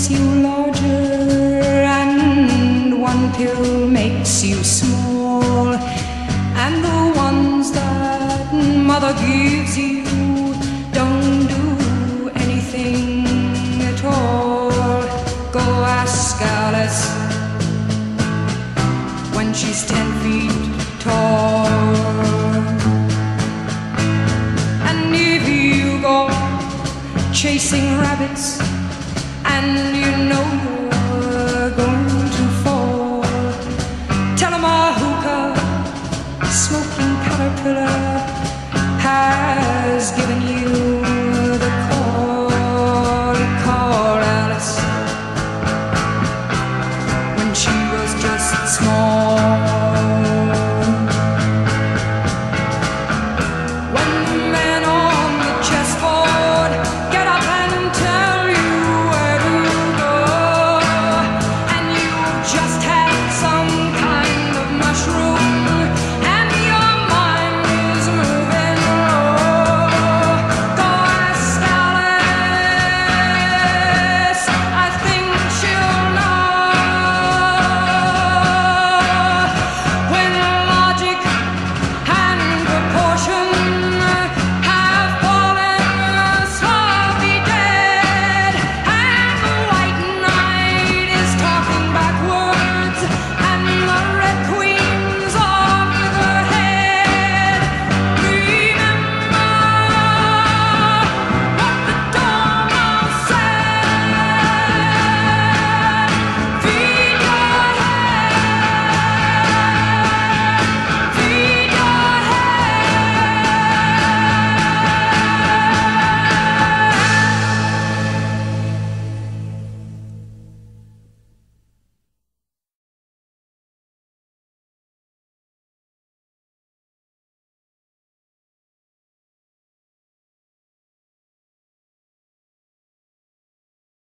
makes you larger, and one pill makes you small, and the ones that mother gives you don't do anything at all. Go ask Alice when she's 10 feet tall. And if you go chasing rabbits and